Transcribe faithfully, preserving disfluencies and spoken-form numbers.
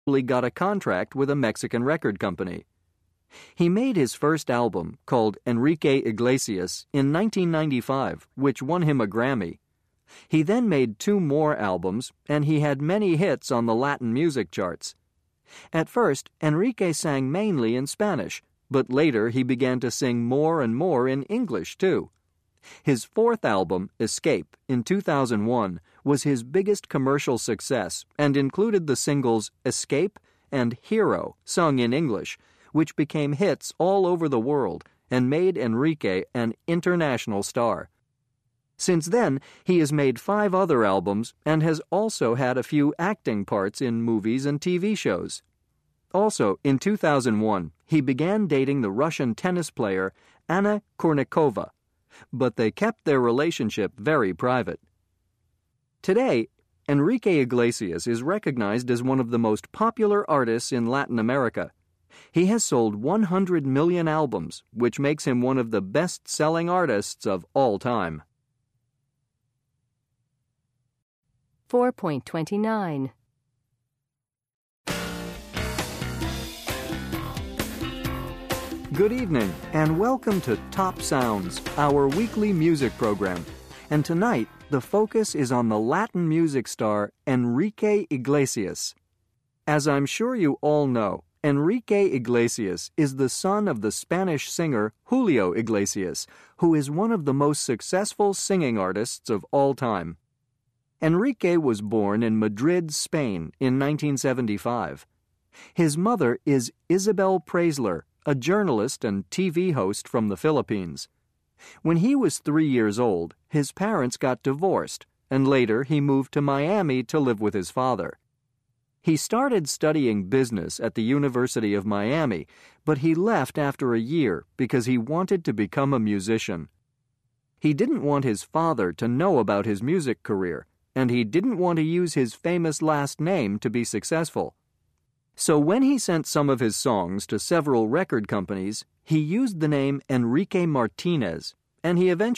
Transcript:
got a contract with a Mexican record company. He made his first album, called Enrique Iglesias, in nineteen ninety-five, which won him a Grammy. He then made two more albums, and he had many hits on the Latin music charts. At first, Enrique sang mainly in Spanish, but later he began to sing more and more in English, too. His fourth album, Escape, in two thousand one, was his biggest commercial success and included the singles Escape and Hero, sung in English, which became hits all over the world and made Enrique an international star. Since then, he has made five other albums and has also had a few acting parts in movies and T V shows. Also, in two thousand one, he began dating the Russian tennis player Anna Kournikova, but they kept their relationship very private. Today, Enrique Iglesias is recognized as one of the most popular artists in Latin America. He has sold one hundred million albums, which makes him one of the best-selling artists of all time. four point two nine. Good evening, and welcome to Top Sounds, our weekly music program. And tonight, the focus is on the Latin music star Enrique Iglesias. As I'm sure you all know, Enrique Iglesias is the son of the Spanish singer Julio Iglesias, who is one of the most successful singing artists of all time. Enrique was born in Madrid, Spain, in nineteen seventy-five. His mother is Isabel Preisler, a journalist and T V host from the Philippines. When he was three years old, his parents got divorced, and later he moved to Miami to live with his father. He started studying business at the University of Miami, but he left after a year because he wanted to become a musician. He didn't want his father to know about his music career, and he didn't want to use his famous last name to be successful. So when he sent some of his songs to several record companies, he used the name Enrique Martinez, and he eventually